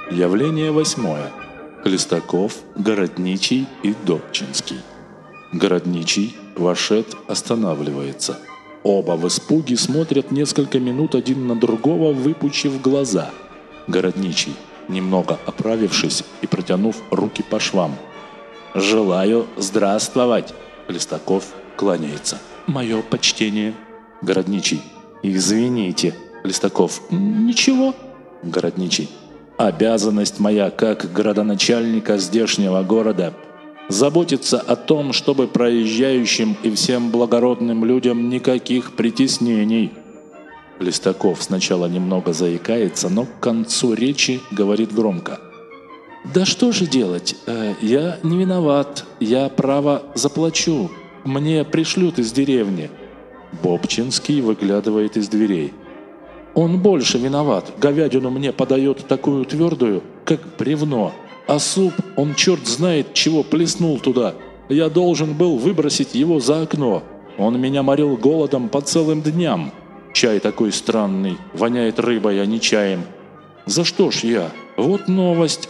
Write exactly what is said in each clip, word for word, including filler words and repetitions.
Явление восьмое. Хлестаков, Городничий и Добчинский. Городничий, вошед, останавливается. Оба в испуге смотрят несколько минут один на другого, выпучив глаза. Городничий, немного оправившись и протянув руки по швам. «Желаю здравствовать!» Хлестаков кланяется. «Мое почтение!» Городничий. «Извините!» Хлестаков. «Ничего!» Городничий. «Обязанность моя, как градоначальника здешнего города, заботиться о том, чтобы проезжающим и всем благородным людям никаких притеснений». Хлестаков сначала немного заикается, но к концу речи говорит громко. «Да что же делать? Э, я не виноват. Я, право, заплачу. Мне пришлют из деревни». Бобчинский выглядывает из дверей. «Он больше виноват. Говядину мне подает такую твердую, как бревно. А суп, он черт знает, чего плеснул туда. Я должен был выбросить его за окно. Он меня морил голодом по целым дням. Чай такой странный, воняет рыбой, а не чаем. За что ж я? Вот новость».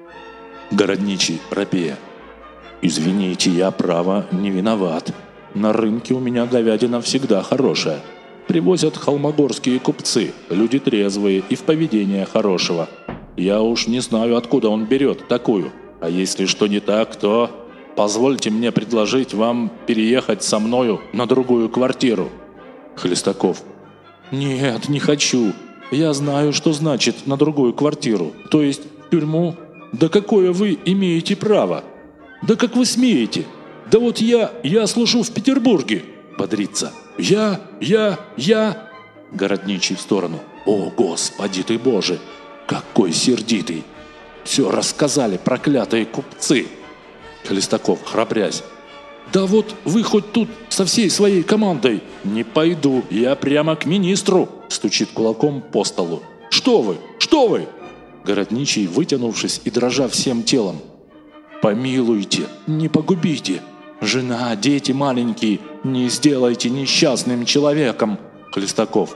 Городничий, робея. «Извините, я, право, не виноват. На рынке у меня говядина всегда хорошая. Привозят холмогорские купцы, люди трезвые и в поведении хорошего. Я уж не знаю, откуда он берет такую. А если что не так, то позвольте мне предложить вам переехать со мною на другую квартиру». Хлестаков. «Нет, не хочу. Я знаю, что значит на другую квартиру, то есть в тюрьму. Да какое вы имеете право? Да как вы смеете? Да вот я, я служу в Петербурге». Бодрится. «Я, я, я...» Городничий в сторону. «О, Господи ты Боже! Какой сердитый! Все рассказали проклятые купцы!» Хлестаков, храбрясь. «Да вот вы хоть тут со всей своей командой!» «Не пойду, я прямо к министру!» Стучит кулаком по столу. «Что вы? Что вы?» Городничий, вытянувшись и дрожа всем телом. «Помилуйте, не погубите! Жена, дети маленькие, не сделайте несчастным человеком!» Хлестаков.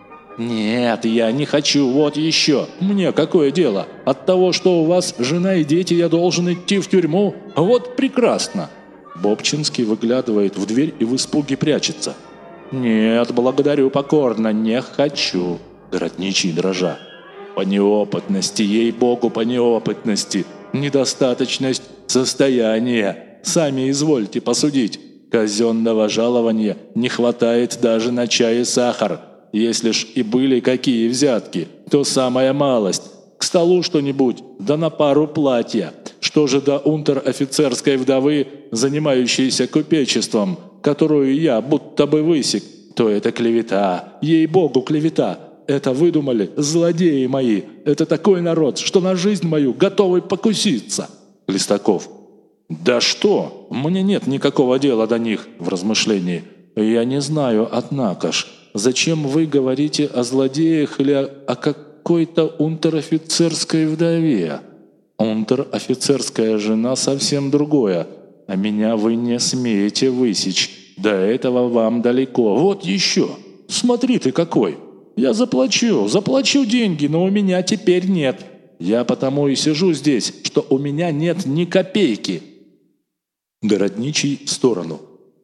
«Нет, я не хочу, вот еще. Мне какое дело? От того, что у вас жена и дети, я должен идти в тюрьму? Вот прекрасно!» Бобчинский выглядывает в дверь и в испуге прячется. «Нет, благодарю покорно, не хочу!» Городничий, дрожа. «По неопытности, ей-богу, по неопытности! Недостаточность состояния! Сами извольте посудить. Казенного жалования не хватает даже на чай и сахар. Если ж и были какие взятки, то самая малость. К столу что-нибудь, да на пару платья. Что же до унтер-офицерской вдовы, занимающейся купечеством, которую я будто бы высек, то это клевета, ей-богу клевета. Это выдумали злодеи мои. Это такой народ, что на жизнь мою готовы покуситься». Хлестаков. «Да что? Мне нет никакого дела до них», в размышлении. «Я не знаю, однако ж, зачем вы говорите о злодеях или о, о какой-то унтер-офицерской вдове? Унтер-офицерская жена совсем другое, а меня вы не смеете высечь. До этого вам далеко. Вот еще. Смотри ты какой. Я заплачу, заплачу деньги, но у меня теперь нет. Я потому и сижу здесь, что у меня нет ни копейки». Городничий в сторону.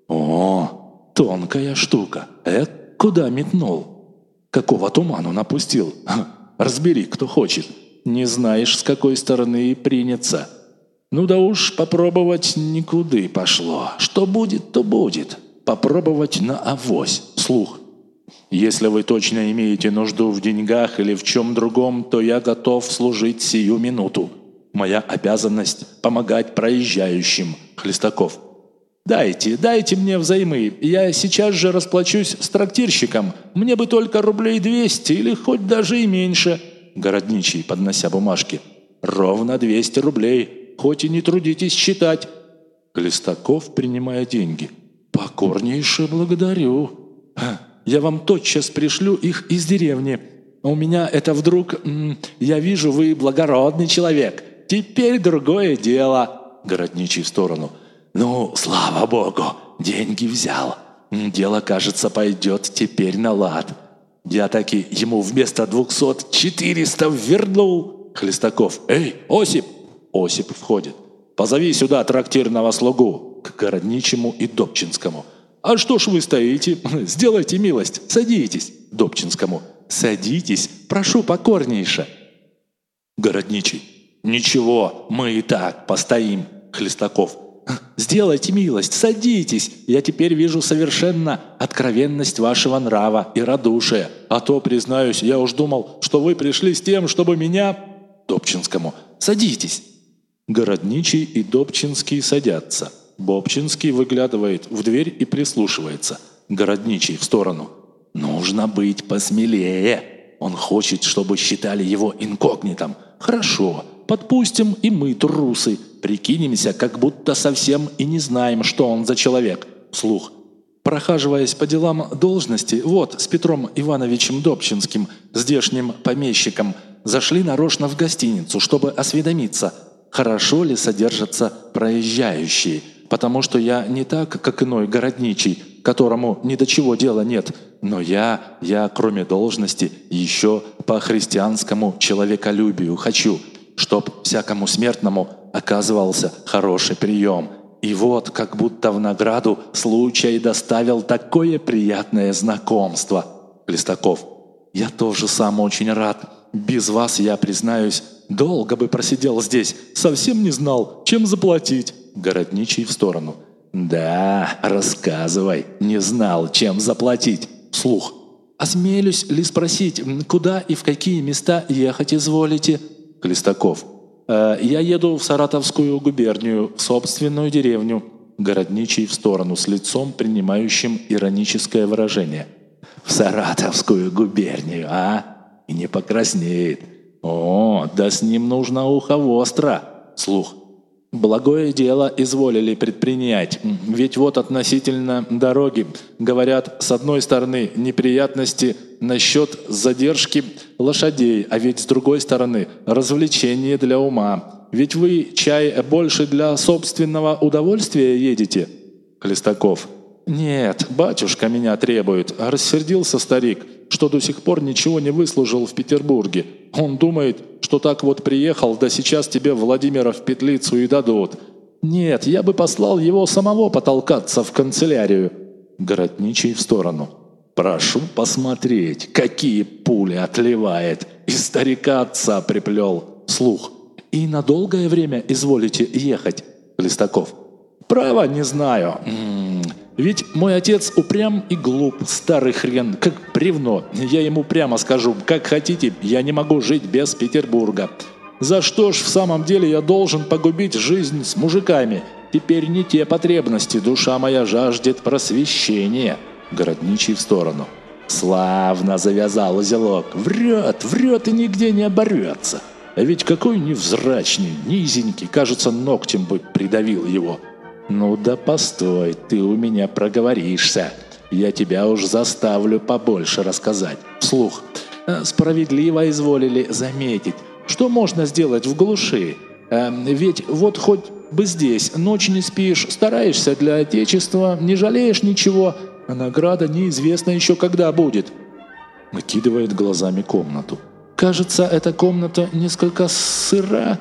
«О, тонкая штука. Эк, куда метнул? Какого туману напустил? Ха, разбери, кто хочет. Не знаешь, с какой стороны и принется. Ну да уж, попробовать никуды пошло. Что будет, то будет. Попробовать на авось. Слух. Если вы точно имеете нужду в деньгах или в чем другом, то я готов служить сию минуту. Моя обязанность – помогать проезжающим». Хлестаков. «Дайте, дайте мне взаймы. Я сейчас же расплачусь с трактирщиком. Мне бы только рублей двести или хоть даже и меньше». Городничий, поднося бумажки. «Ровно двести рублей. Хоть и не трудитесь считать». Хлестаков, принимая деньги. «Покорнейше благодарю. Я вам тотчас пришлю их из деревни. У меня это вдруг... Я вижу, вы благородный человек. Теперь другое дело». Городничий в сторону. «Ну, слава богу, деньги взял. Дело, кажется, пойдет теперь на лад. Я таки ему вместо двухсот четыреста вернул». Хлестаков. «Эй, Осип!» Осип входит. «Позови сюда трактирного слугу!» К Городничему и Добчинскому. «А что ж вы стоите? Сделайте милость, садитесь!» Добчинскому. «Садитесь, прошу покорнейше!» Городничий. «Ничего, мы и так постоим!» Хлестаков. «Сделайте милость, садитесь! Я теперь вижу совершенно откровенность вашего нрава и радушия. А то, признаюсь, я уж думал, что вы пришли с тем, чтобы меня...» Добчинскому. «Садитесь!» Городничий и Добчинский садятся. Бобчинский выглядывает в дверь и прислушивается. Городничий в сторону. «Нужно быть посмелее. Он хочет, чтобы считали его инкогнитом. Хорошо, подпустим и мы, трусы. Прикинемся, как будто совсем и не знаем, что он за человек». Вслух. «Прохаживаясь по делам должности, вот, с Петром Ивановичем Добчинским, здешним помещиком, зашли нарочно в гостиницу, чтобы осведомиться, хорошо ли содержатся проезжающие, потому что я не так, как иной городничий, которому ни до чего дела нет, но я, я, кроме должности, еще по христианскому человеколюбию хочу, чтоб всякому смертному оказывался хороший прием. И вот, как будто в награду, случай доставил такое приятное знакомство». Хлестаков. «Я тоже сам очень рад. Без вас, я признаюсь, долго бы просидел здесь, совсем не знал, чем заплатить». Городничий в сторону. «Да, рассказывай, не знал, чем заплатить». Вслух. «Осмелюсь ли спросить, куда и в какие места ехать изволите?» Хлестаков. «Э, «Я еду в Саратовскую губернию, в собственную деревню». Городничий в сторону, с лицом, принимающим ироническое выражение. «В Саратовскую губернию, а? И не покраснеет. О, да с ним нужно ухо востро». Слух. «Благое дело изволили предпринять, ведь вот относительно дороги, говорят, с одной стороны неприятности насчет задержки лошадей, а ведь с другой стороны развлечение для ума. Ведь вы, чай, больше для собственного удовольствия едете?» Хлестаков. «Нет, батюшка меня требует». Рассердился старик, что до сих пор ничего не выслужил в Петербурге. Он думает, что так вот приехал, да сейчас тебе Владимира в петлицу и дадут. Нет, я бы послал его самого потолкаться в канцелярию». Городничий в сторону. «Прошу посмотреть, какие пули отливает. И старика отца приплел». Слух. «И на долгое время изволите ехать?» Хлестаков. «Право не знаю. М-м, ведь мой отец упрям и глуп, старый хрен, как бревно. Я ему прямо скажу, как хотите, я не могу жить без Петербурга. За что ж в самом деле я должен погубить жизнь с мужиками? Теперь не те потребности, душа моя жаждет просвещения». Городничий в сторону. «Славно завязал узелок. Врет, врет и нигде не оборвется. А ведь какой невзрачный, низенький, кажется, ногтем бы придавил его. Ну да постой, ты у меня проговоришься. Я тебя уж заставлю побольше рассказать». Вслух. «Справедливо изволили заметить. Что можно сделать в глуши? Э, ведь вот хоть бы здесь ночь не спишь, стараешься для Отечества, не жалеешь ничего, а награда неизвестно еще когда будет». Накидывает глазами комнату. «Кажется, эта комната несколько сыра».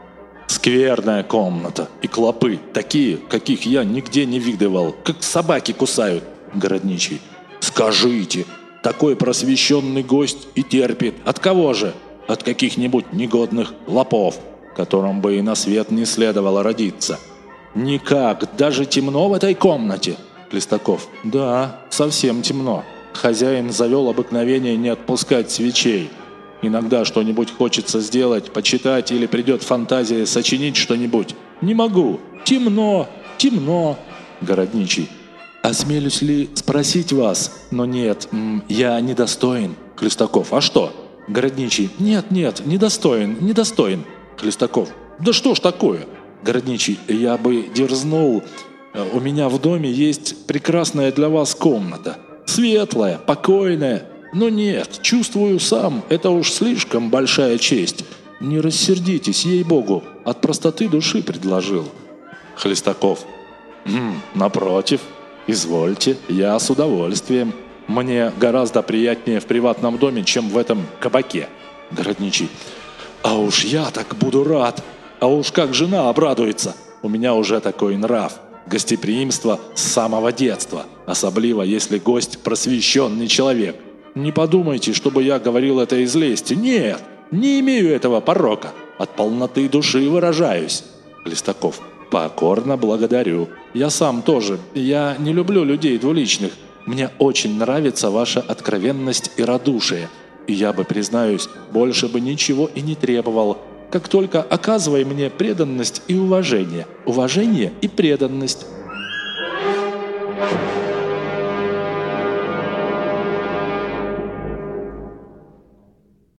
«Скверная комната. И клопы. Такие, каких я нигде не видывал. Как собаки кусают». Городничий. «Скажите, такой просвещенный гость и терпит. От кого же? От каких-нибудь негодных лопов, которым бы и на свет не следовало родиться. Никак, даже темно в этой комнате». Хлестаков. «Да, совсем темно. Хозяин завел обыкновение не отпускать свечей. Иногда что-нибудь хочется сделать, почитать, или придет фантазия сочинить что-нибудь. Не могу. Темно, темно». Городничий. «Осмелюсь ли спросить вас? Но нет, я недостоин». Хлестаков. «А что?» Городничий. «Нет, нет, недостоин, недостоин». Хлестаков. «Да что ж такое?» Городничий. «Я бы дерзнул. У меня в доме есть прекрасная для вас комната. Светлая, покойная. Но нет, чувствую сам, это уж слишком большая честь. Не рассердитесь, ей-богу, от простоты души предложил». Хлестаков. «М, напротив, извольте, я с удовольствием. Мне гораздо приятнее в приватном доме, чем в этом кабаке». Городничий. А уж я так буду рад. А уж как жена обрадуется. У меня уже такой нрав. Гостеприимство с самого детства. Особливо, если гость просвещенный человек. Не подумайте, чтобы я говорил это из лести. Нет, не имею этого порока. От полноты души выражаюсь. Хлестаков. Покорно благодарю. Я сам тоже. Я не люблю людей двуличных. Мне очень нравится ваша откровенность и радушие. И я бы, признаюсь, больше бы ничего и не требовал. Как только оказывай мне преданность и уважение. Уважение и преданность.